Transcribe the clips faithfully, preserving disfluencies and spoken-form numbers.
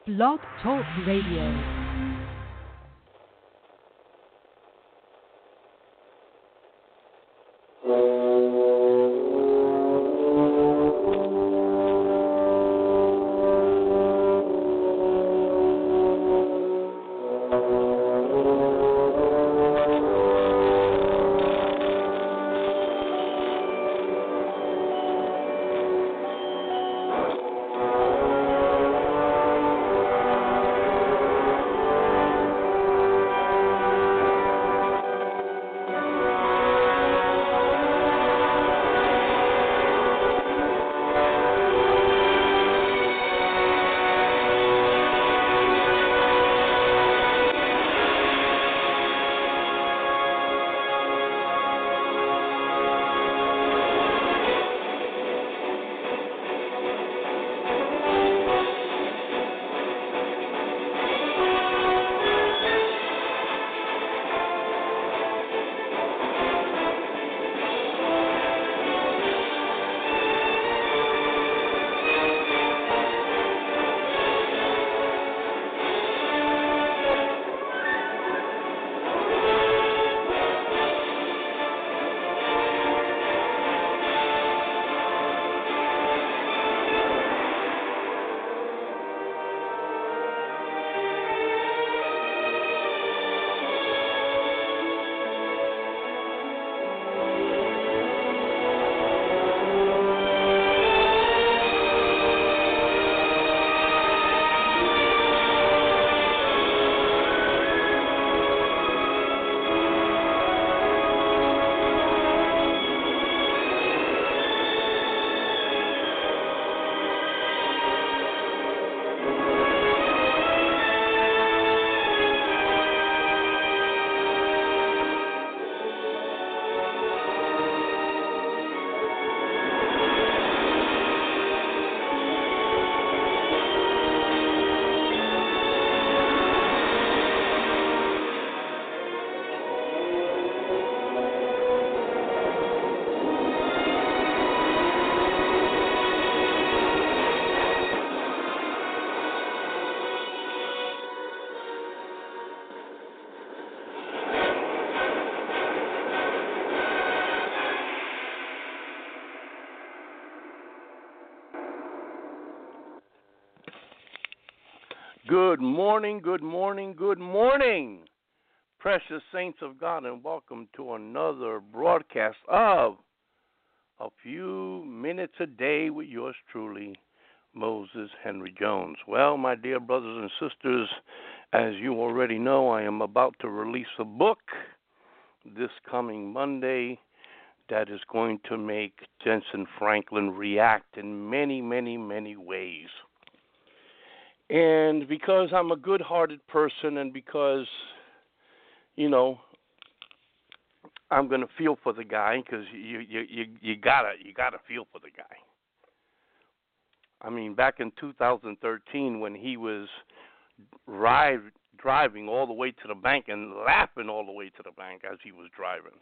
Blog Talk Radio. Good morning, good morning, good morning, precious saints of God, and welcome to another broadcast of A Few Minutes a Day with yours truly, Moses Henry Jones. Well, my dear brothers and sisters, as you already know, I am about to release a book this coming Monday that is going to make Jensen Franklin react in many, many, many ways. And because I'm a good-hearted person and because, you know, I'm going to feel for the guy because you, you, you, you gotta you gotta feel for the guy. I mean, back in two thousand thirteen when he was ride, driving all the way to the bank and laughing all the way to the bank as he was driving.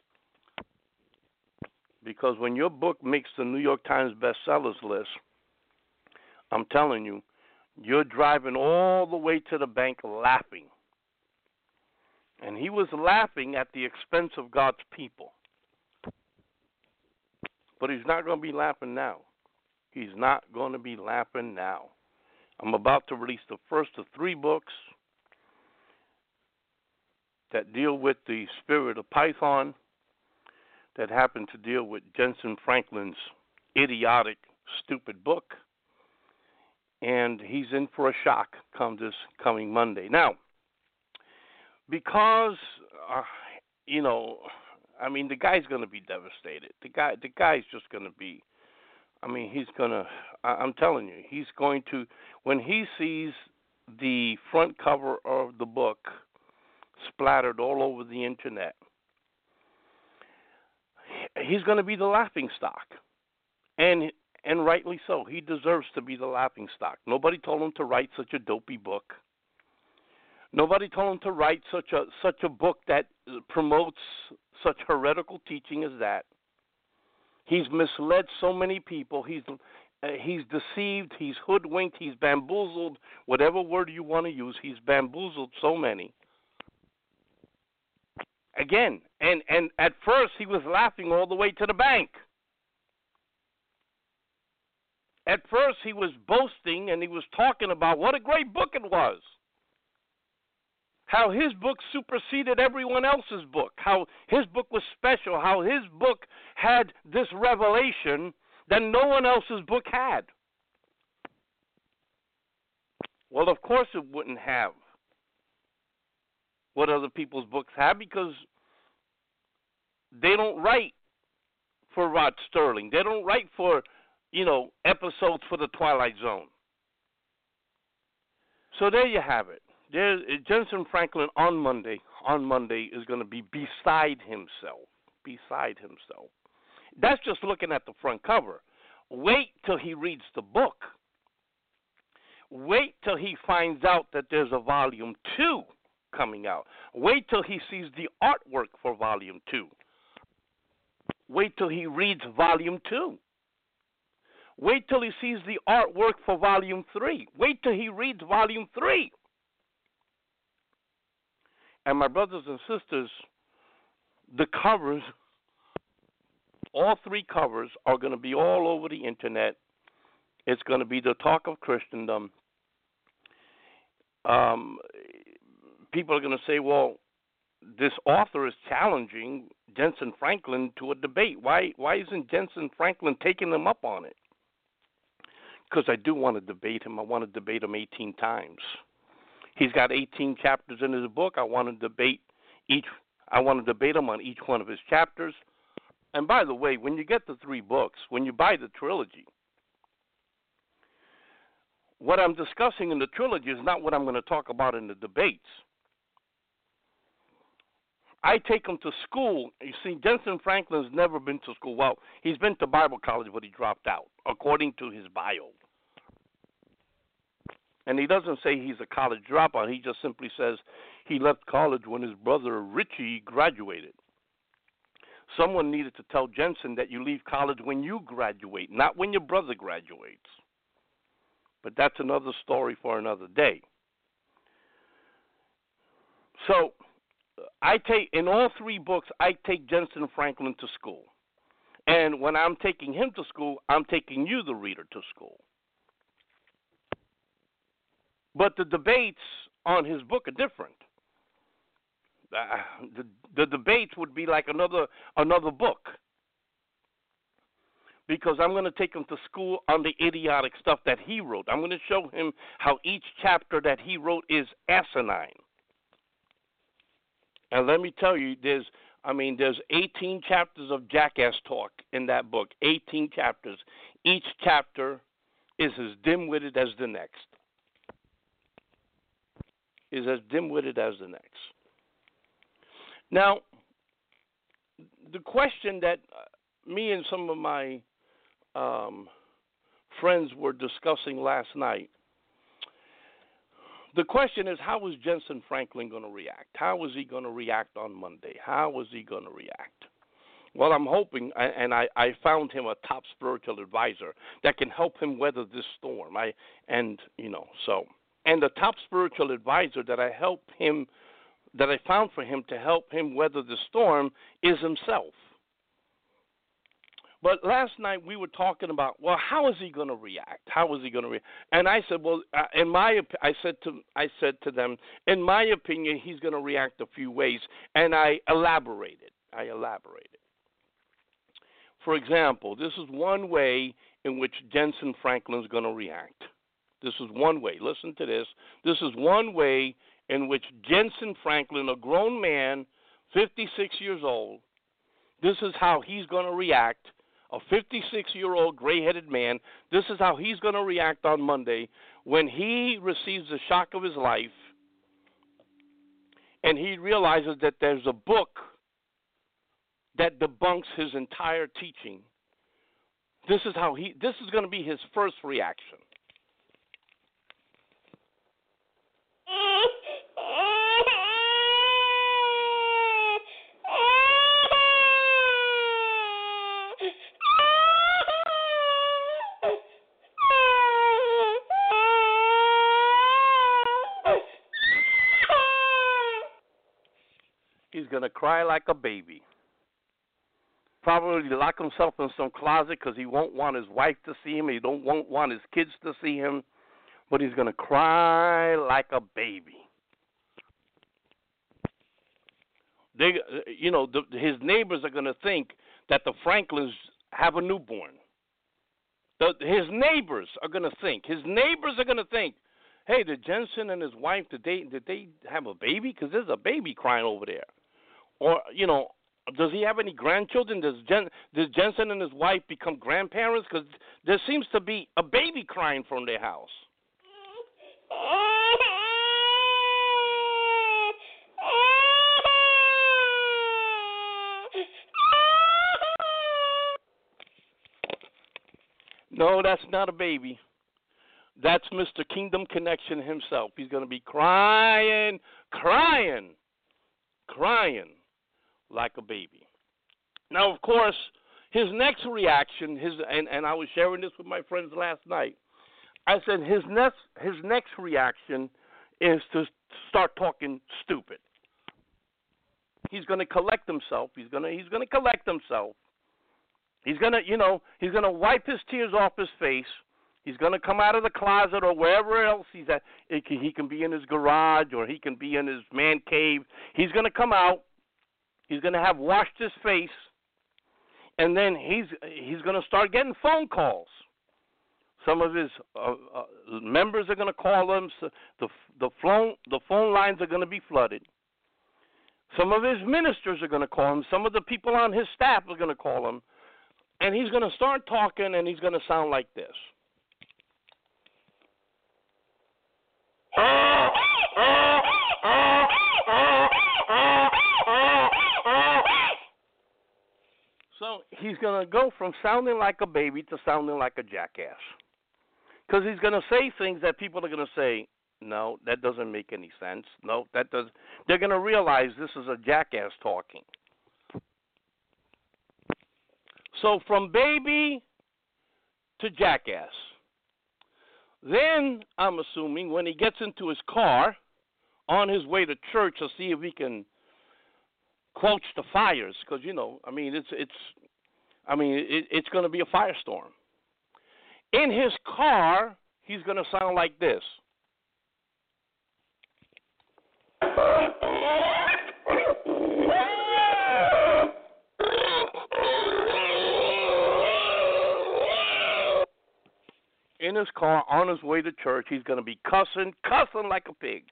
Because when your book makes the New York Times bestsellers list, I'm telling you, you're driving all the way to the bank laughing. And he was laughing at the expense of God's people. But he's not going to be laughing now. He's not going to be laughing now. I'm about to release the first of three books that deal with the spirit of Python, that happen to deal with Jensen Franklin's idiotic, stupid book. And he's in for a shock come this coming Monday. Now, because, uh, you know, I mean, the guy's going to be devastated. The guy, the guy's just going to be, I mean, he's going to, I'm telling you, he's going to, when he sees the front cover of the book splattered all over the internet, he's going to be the laughing stock. And And rightly so. He deserves to be the laughing stock. Nobody told him to write such a dopey book. Nobody told him to write such a such a book that promotes such heretical teaching as that. He's misled so many people. He's uh, he's deceived, he's hoodwinked, he's bamboozled, whatever word you want to use, he's bamboozled so many. Again, and, and at first he was laughing all the way to the bank. At first he was boasting and he was talking about what a great book it was. How his book superseded everyone else's book. How his book was special. How his book had this revelation that no one else's book had. Well, of course it wouldn't have what other people's books have, because they don't write for Rod Sterling. They don't write for, you know, episodes for the Twilight Zone. So there you have it. There, Jensen Franklin on Monday, on Monday is going to be beside himself, beside himself. That's just looking at the front cover. Wait till he reads the book. Wait till he finds out that there's a volume two coming out. Wait till he sees the artwork for volume two. Wait till he reads volume two. Wait till he sees the artwork for volume three. Wait till he reads volume three. And my brothers and sisters, the covers, all three covers are going to be all over the internet. It's going to be the talk of Christendom. Um, people are going to say, well, this author is challenging Jensen Franklin to a debate. Why, why isn't Jensen Franklin taking them up on it? Because I do want to debate him. I want to debate him eighteen times. He's got eighteen chapters in his book. I want to debate each. I want to debate him on each one of his chapters. And by the way, when you get the three books, when you buy the trilogy, what I'm discussing in the trilogy is not what I'm going to talk about in the debates. I take him to school. You see, Jensen Franklin's never been to school. Well, he's been to Bible college, but he dropped out, according to his bio. And he doesn't say he's a college dropout. He just simply says he left college when his brother Richie graduated. Someone needed to tell Jensen that you leave college when you graduate, not when your brother graduates. But that's another story for another day. So I take, in all three books, I take Jensen Franklin to school. And when I'm taking him to school, I'm taking you, the reader, to school. But the debates on his book are different. Uh, the, the debates would be like another another book, because I'm going to take him to school on the idiotic stuff that he wrote. I'm going to show him how each chapter that he wrote is asinine. And let me tell you, there's, I mean, there's eighteen chapters of jackass talk in that book. eighteen chapters. Each chapter is as dim-witted as the next. Is as dim-witted as the next. Now, the question that me and some of my um, friends were discussing last night, the question is, how was Jensen Franklin going to react? How was he going to react on Monday? How was he going to react? Well, I'm hoping, and I, I found him a top spiritual advisor that can help him weather this storm. I and you know so. And the top spiritual advisor that I help him, that I found for him to help him weather the storm, is himself. But last night we were talking about, well, how is he going to react? How is he going to react? And I said, well, uh, in my, I said to, I said to them, in my opinion, he's going to react a few ways, and I elaborated. I elaborated. For example, this is one way in which Jensen Franklin is going to react. This is one way. Listen to this. This is one way in which Jensen Franklin, a grown man, fifty-six years old, this is how he's going to react. A fifty-six-year-old gray-headed man, this is how he's going to react on Monday when he receives the shock of his life and he realizes that there's a book that debunks his entire teaching. This is how he, this is going to be his first reaction. He's going to cry like a baby. Probably lock himself in some closet because he won't want his wife to see him. He don't won't want his kids to see him. But he's going to cry like a baby. They, you know, the, his neighbors are going to think that the Franklins have a newborn. The, his neighbors are going to think. His neighbors are going to think, hey, did Jensen and his wife, did they, did they have a baby? Because there's a baby crying over there. Or, you know, does he have any grandchildren? Does, Jen, does Jensen and his wife become grandparents? Because there seems to be a baby crying from their house. No, that's not a baby. That's Mister Kingdom Connection himself. He's going to be crying, crying, crying like a baby. Now, of course, his next reaction, his and, and I was sharing this with my friends last night. I said his next his next reaction is to start talking stupid. He's going to collect himself. He's going to he's going to collect himself. He's going to, you know, he's going to wipe his tears off his face. He's going to come out of the closet or wherever else he's at. He can be in his garage or he can be in his man cave. He's going to come out. He's going to have washed his face. And then he's he's going to start getting phone calls. Some of his uh, uh, members are going to call him. So the, the, phone, the phone lines are going to be flooded. Some of his ministers are going to call him. Some of the people on his staff are going to call him. And he's going to start talking, and he's going to sound like this. So he's going to go from sounding like a baby to sounding like a jackass. Because he's going to say things that people are going to say, no, that doesn't make any sense. No, that does. They're going to realize this is a jackass talking. So from baby to jackass. Then, I'm assuming, when he gets into his car on his way to church to see if he can quench the fires, because, you know, I mean, it's, it's I mean, it, it's going to be a firestorm. In his car, he's going to sound like this. In his car, on his way to church, he's going to be cussing, cussing like a pig.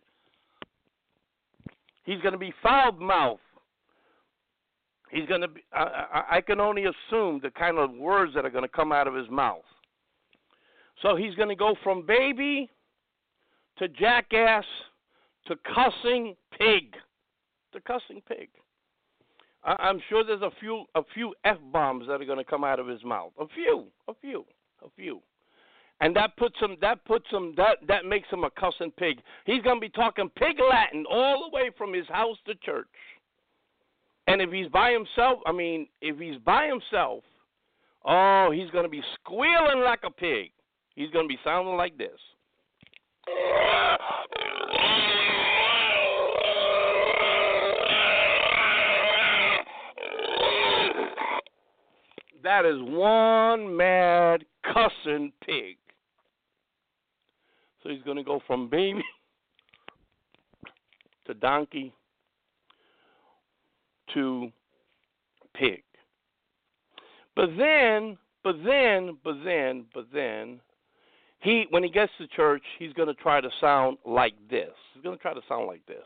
He's going to be foul-mouthed. He's going to be, I, I, I can only assume the kind of words that are going to come out of his mouth. So he's going to go from baby to jackass to cussing pig. To cussing pig. I, I'm sure there's a few a few F-bombs that are going to come out of his mouth. A few, a few, a few. And that puts him, that puts him, that, that makes him a cussing pig. He's going to be talking pig Latin all the way from his house to church. And if he's by himself, I mean, if he's by himself, oh, he's going to be squealing like a pig. He's going to be sounding like this. That is one mad cussing pig. So he's going to go from baby to donkey to pig. But then, but then, but then, but then, he when he gets to church, he's going to try to sound like this. He's going to try to sound like this.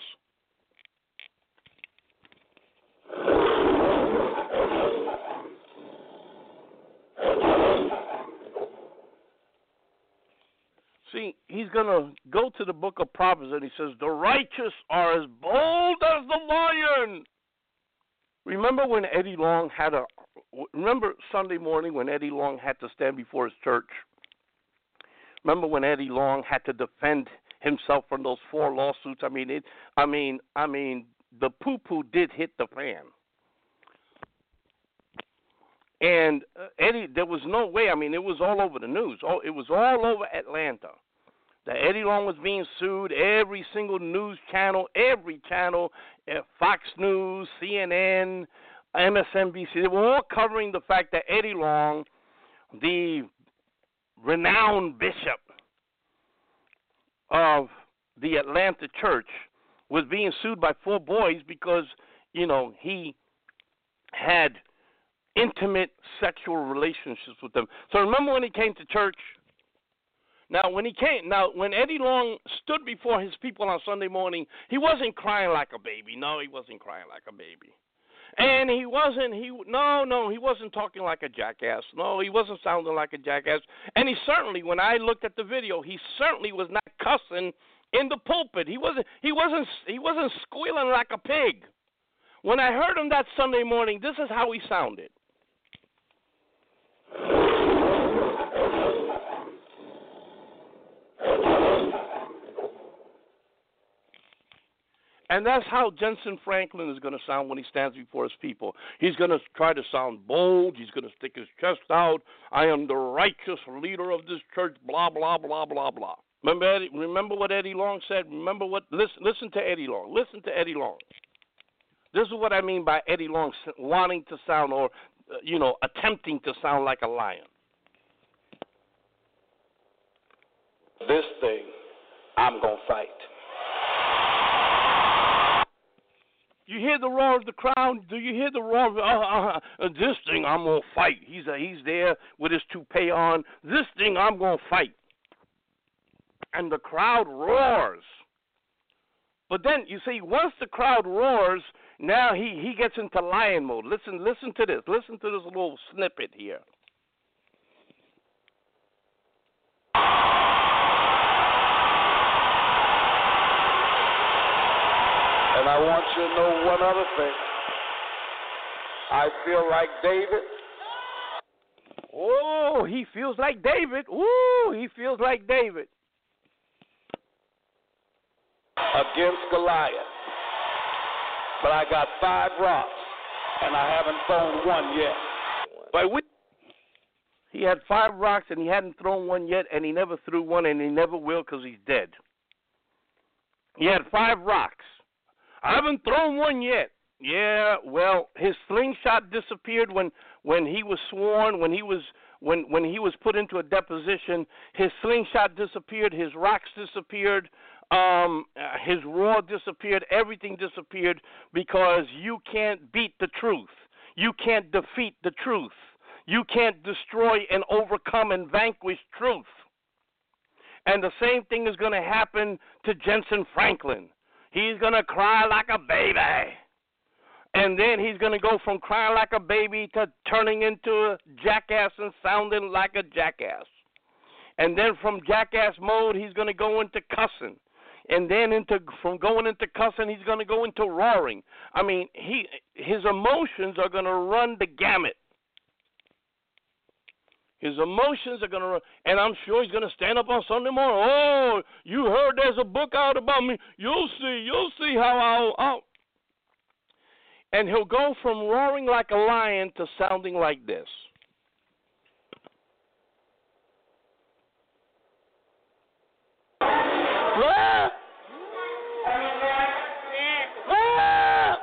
See, he's going to go to the book of Proverbs and he says, the righteous are as bold as the lion. Remember when Eddie Long had a, remember Sunday morning when Eddie Long had to stand before his church? Remember when Eddie Long had to defend himself from those four lawsuits? I mean, it, I mean, I mean, the poo-poo did hit the fan. And uh, Eddie, there was no way. I mean, it was all over the news. Oh, it was all over Atlanta. that Eddie Long was being sued. Every single news channel, every channel, uh, Fox News, C N N, M S N B C, they were all covering the fact that Eddie Long, the renowned bishop of the Atlanta church, was being sued by four boys because, you know, he had intimate sexual relationships with them. So remember when he came to church? Now, when he came, now when Eddie Long stood before his people on Sunday morning, he wasn't crying like a baby. No, he wasn't crying like a baby. And he wasn't, he, no, no, he wasn't talking like a jackass. No, he wasn't sounding like a jackass. And he certainly, when I looked at the video, he certainly was not cussing in the pulpit. He wasn't, he wasn't, he wasn't squealing like a pig. When I heard him that Sunday morning, this is how he sounded. And that's how Jensen Franklin is going to sound when he stands before his people. He's going to try to sound bold. He's going to stick his chest out. I am the righteous leader of this church, blah, blah, blah, blah, blah. Remember, Eddie, remember what Eddie Long said? Remember what? Listen, listen to Eddie Long. Listen to Eddie Long. This is what I mean by Eddie Long wanting to sound or, uh, you know, attempting to sound like a lion. This thing, I'm going to fight. You hear the roar of the crowd? Do you hear the roar of uh, uh, this thing? I'm gonna fight. He's uh, he's there with his toupee on. This thing I'm gonna fight, and the crowd roars. But then you see, once the crowd roars, now he, he gets into lion mode. Listen, listen to this. Listen to this little snippet here. And I want you to know one other thing. I feel like David. Oh, he feels like David. Ooh, he feels like David. Against Goliath. But I got five rocks, and I haven't thrown one yet. But we, he had five rocks, and he hadn't thrown one yet, and he never threw one, and he never will because he's dead. He had five rocks. I haven't thrown one yet. Yeah, well, his slingshot disappeared when, when he was sworn, when he was when when he was put into a deposition. His slingshot disappeared. His rocks disappeared. Um, uh, his roar disappeared. Everything disappeared because you can't beat the truth. You can't defeat the truth. You can't destroy and overcome and vanquish truth. And the same thing is going to happen to Jensen Franklin. He's going to cry like a baby. And then he's going to go from crying like a baby to turning into a jackass and sounding like a jackass. And then from jackass mode, he's going to go into cussing. And then into from going into cussing, he's going to go into roaring. I mean, he his emotions are going to run the gamut. His emotions are going to run, and I'm sure he's going to stand up on Sunday morning. Oh, you heard there's a book out about me. You'll see. You'll see how I'll, I'll. And he'll go from roaring like a lion to sounding like this. Ah! Ah!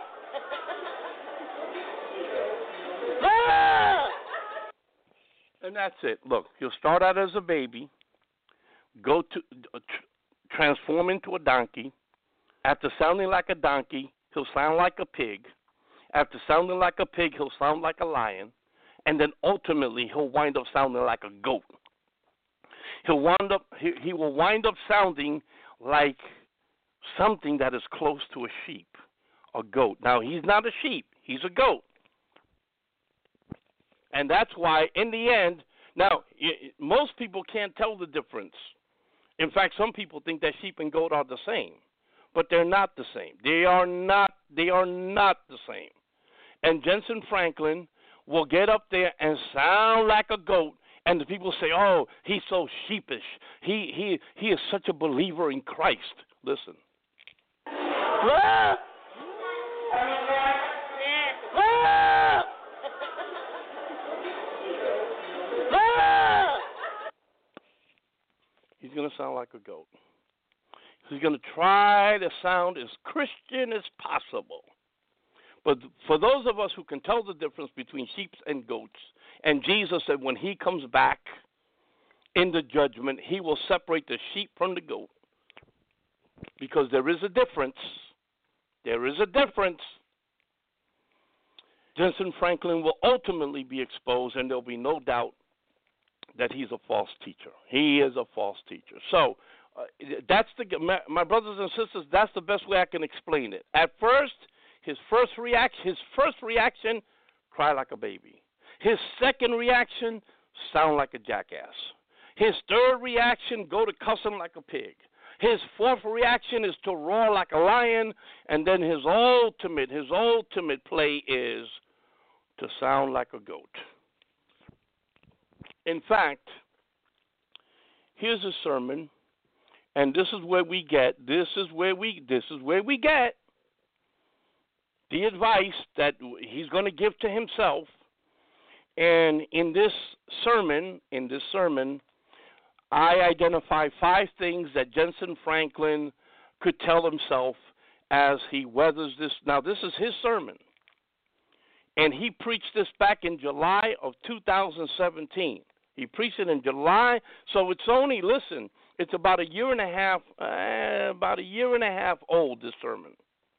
Ah! And that's it. Look, he'll start out as a baby, go to uh, tr- transform into a donkey. After sounding like a donkey, he'll sound like a pig. After sounding like a pig, he'll sound like a lion. And then ultimately, he'll wind up sounding like a goat. He'll wind up. He, he will wind up sounding like something that is close to a sheep, a goat. Now, he's not a sheep. He's a goat. And that's why, in the end, now, most people can't tell the difference. In fact, some people think that sheep and goat are the same. But they're not the same. They are not, they are not the same. And Jensen Franklin will get up there and sound like a goat, and the people say, oh, he's so sheepish. He he he is such a believer in Christ. Listen. Ah! Ah! Ah! He's going to sound like a goat. He's going to try to sound as Christian as possible. But for those of us who can tell the difference between sheep and goats, and Jesus said when he comes back in the judgment, he will separate the sheep from the goat. Because there is a difference. There is a difference. Jensen Franklin will ultimately be exposed, and there'll be no doubt that he's a false teacher. He is a false teacher. So uh, that's the my, my brothers and sisters. That's the best way I can explain it. At first, his first reaction, his first reaction, cry like a baby. His second reaction, sound like a jackass. His third reaction, go to cussing like a pig. His fourth reaction is to roar like a lion, and then his ultimate, his ultimate play is to sound like a goat. In fact, here's a sermon, and this is where we get, this is where we, this is where we get the advice that he's going to give to himself. And in this sermon, in this sermon, I identify five things that Jensen Franklin could tell himself as he weathers this. Now, this is his sermon, and he preached this back in July of two thousand seventeen. He preached it in July, so it's only, listen, it's about a year and a half, uh, about a year and a half old, this sermon.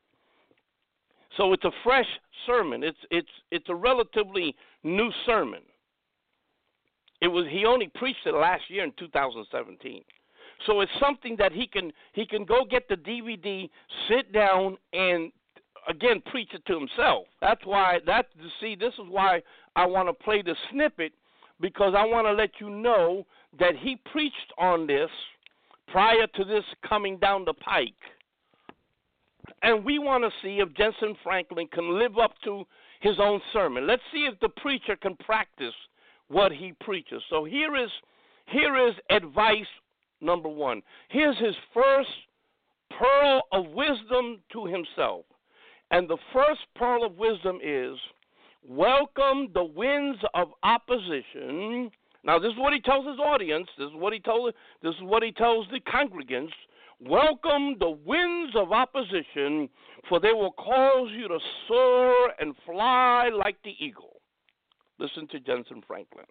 So it's a fresh sermon. It's it's it's a relatively new sermon. It was he only preached it last year in two thousand seventeen. So it's something that he can he can go get the D V D, sit down, and again preach it to himself. That's why that see this is why I want to play the snippet, because I want to let you know that he preached on this prior to this coming down the pike. And we want to see if Jensen Franklin can live up to his own sermon. Let's see if the preacher can practice what he preaches. So here is here is advice number one. Here's his first pearl of wisdom to himself. And the first pearl of wisdom is, welcome the winds of opposition. Now, this is what he tells his audience. This is what he told. This is what he tells the congregants. Welcome the winds of opposition, for they will cause you to soar and fly like the eagle. Listen to Jensen Franklin.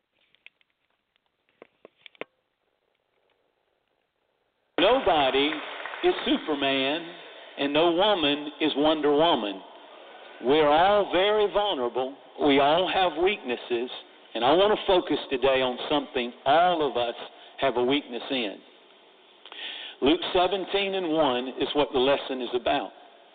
Nobody is Superman, and no woman is Wonder Woman. We're all very vulnerable. We all have weaknesses, and I want to focus today on something all of us have a weakness in. Luke seventeen and one is what the lesson is about.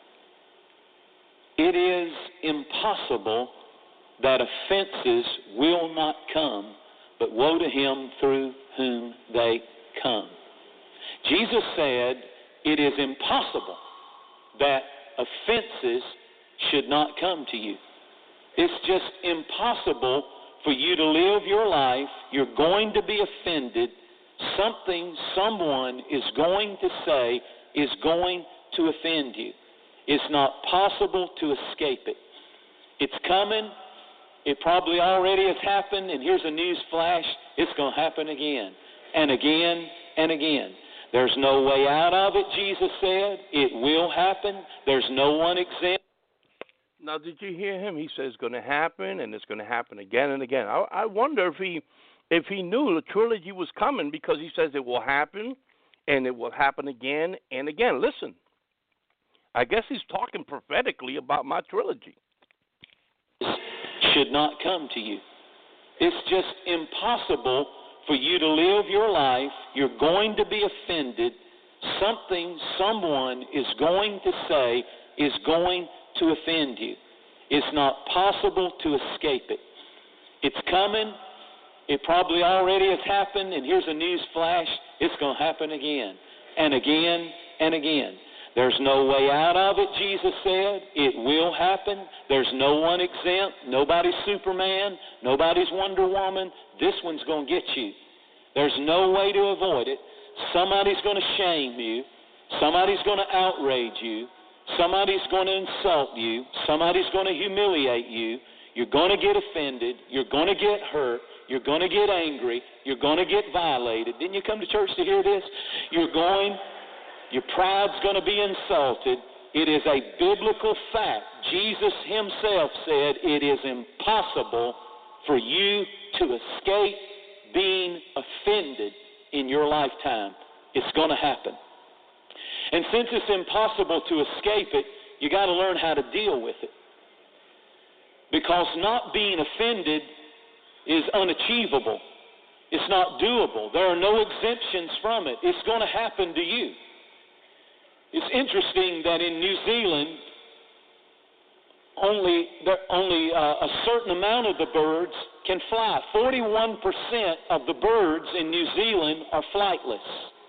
It is impossible that offenses will not come, but woe to him through whom they come. Jesus said it is impossible that offenses should not come to you. It's just impossible for you to live your life. You're going to be offended. Something someone is going to say is going to offend you. It's not possible to escape it. It's coming. It probably already has happened, and here's a news flash. It's going to happen again and again and again. There's no way out of it, Jesus said. It will happen. There's no one exempt. Now, did you hear him? He says it's going to happen, and it's going to happen again and again. I, I wonder if he if he knew the trilogy was coming, because he says it will happen, and it will happen again and again. Listen, I guess he's talking prophetically about my trilogy. Should not come to you. It's just impossible for you to live your life. You're going to be offended. Something someone is going to say is going to offend you. It's not possible to escape it. It's coming. It probably already has happened, and here's a news flash. It's going to happen again and again and again. There's no way out of it, Jesus said. It will happen. There's no one exempt. Nobody's Superman. Nobody's Wonder Woman. This one's going to get you. There's no way to avoid it. Somebody's going to shame you. Somebody's going to outrage you. Somebody's going to insult you. Somebody's going to humiliate you. You're going to get offended. You're going to get hurt. You're going to get angry. You're going to get violated. Didn't you come to church to hear this? You're going, your pride's going to be insulted. It is a biblical fact. Jesus himself said it is impossible for you to escape being offended in your lifetime. It's going to happen. And since it's impossible to escape it, you got to learn how to deal with it. Because not being offended is unachievable. It's not doable. There are no exemptions from it. It's going to happen to you. It's interesting that in New Zealand, only there, only uh, a certain amount of the birds can fly. forty-one percent of the birds in New Zealand are flightless.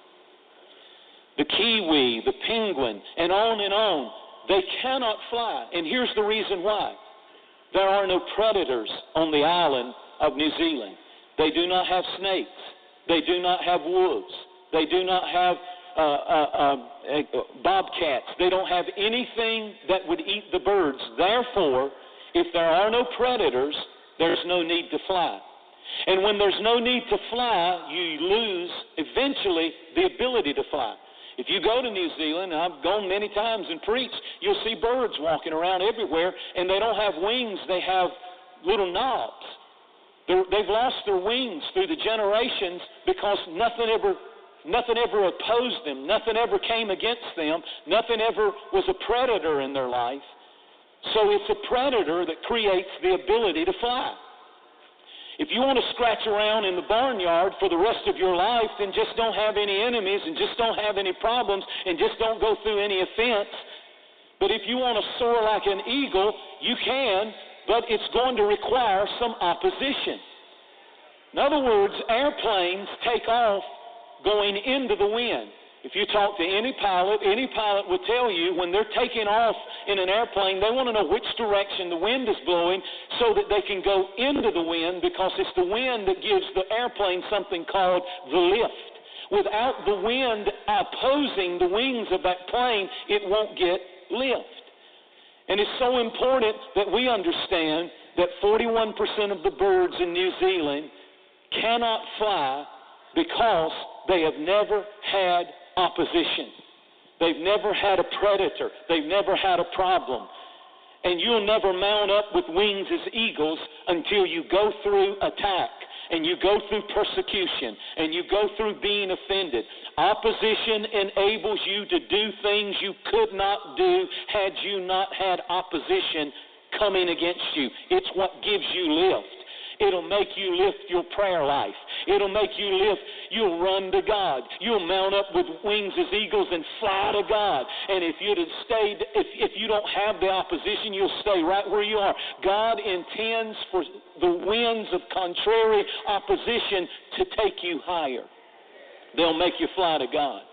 The kiwi, the penguin, and on and on, they cannot fly. And here's the reason why. There are no predators on the island of New Zealand. They do not have snakes. They do not have wolves. They do not have uh, uh, uh, uh, bobcats. They don't have anything that would eat the birds. Therefore, if there are no predators, there's no need to fly. And when there's no need to fly, you lose eventually the ability to fly. If you go to New Zealand, and I've gone many times and preached, you'll see birds walking around everywhere, and they don't have wings, they have little knobs. They're, they've lost their wings through the generations because nothing ever, nothing ever opposed them, nothing ever came against them, nothing ever was a predator in their life. So it's a predator that creates the ability to fly. If you want to scratch around in the barnyard for the rest of your life, then just don't have any enemies and just don't have any problems and just don't go through any offense. But if you want to soar like an eagle, you can, but it's going to require some opposition. In other words, airplanes take off going into the wind. If you talk to any pilot, any pilot will tell you when they're taking off in an airplane, they want to know which direction the wind is blowing so that they can go into the wind, because it's the wind that gives the airplane something called the lift. Without the wind opposing the wings of that plane, it won't get lift. And it's so important that we understand that forty-one percent of the birds in New Zealand cannot fly because they have never had opposition. They've never had a predator. They've never had a problem. And you'll never mount up with wings as eagles until you go through attack and you go through persecution and you go through being offended. Opposition enables you to do things you could not do had you not had opposition coming against you. It's what gives you lift. It'll make you lift your prayer life. It'll make you lift. You'll run to God. You'll mount up with wings as eagles and fly to God. And if you'd have stayed, if, if you don't have the opposition, you'll stay right where you are. God intends for the winds of contrary opposition to take you higher. They'll make you fly to God.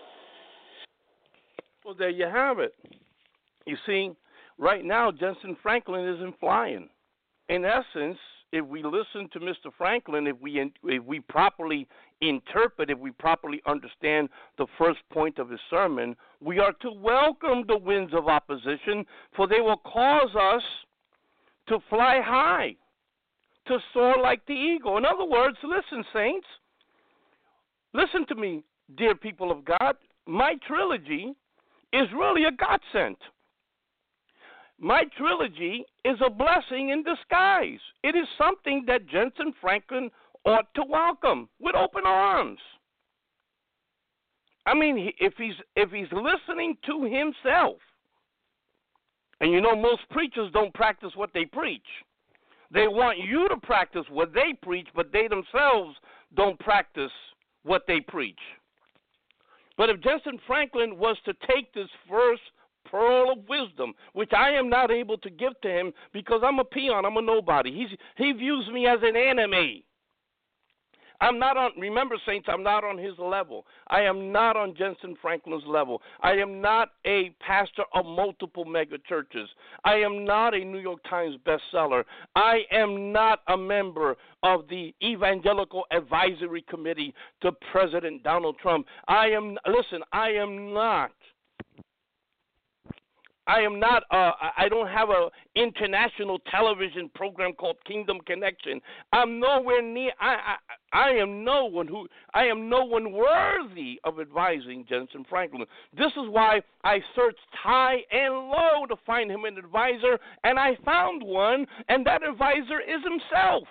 Well, there you have it. You see, right now, Jensen Franklin isn't flying. In essence, if we listen to Mister Franklin, if we if we properly interpret, if we properly understand the first point of his sermon, we are to welcome the winds of opposition, for they will cause us to fly high, to soar like the eagle. In other words, listen, saints, listen to me, dear people of God. My trilogy is really a godsend. My trilogy is a blessing in disguise. It is something that Jensen Franklin ought to welcome with open arms. I mean, if he's if he's listening to himself, and you know most preachers don't practice what they preach. They want you to practice what they preach, but they themselves don't practice what they preach. But if Jensen Franklin was to take this first pearl of wisdom, which I am not able to give to him because I'm a peon, I'm a nobody. He's, he views me as an enemy. I'm not on, remember, saints, I'm not on his level. I am not on Jensen Franklin's level. I am not a pastor of multiple mega churches. I am not a New York Times bestseller. I am not a member of the Evangelical Advisory Committee to President Donald Trump. I am, listen, I am not I am not. Uh, I don't have a international television program called Kingdom Connection. I'm nowhere near. I, I I am no one who. I am no one worthy of advising Jentezen Franklin. This is why I searched high and low to find him an advisor, and I found one, and that advisor is himself.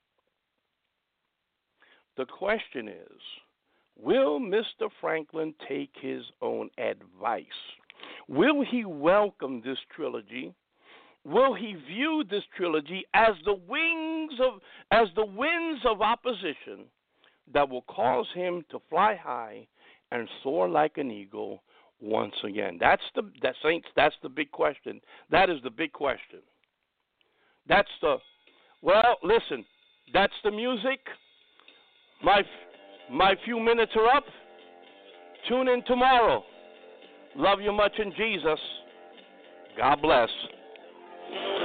The question is, will Mister Franklin take his own advice? Will he welcome this trilogy? Will he view this trilogy as the wings of, as the winds of opposition that will cause him to fly high and soar like an eagle once again? That's the that saints. That's the big question. That is the big question. That's the well. Listen, that's the music. My my few minutes are up. Tune in tomorrow. Love you much in Jesus. God bless.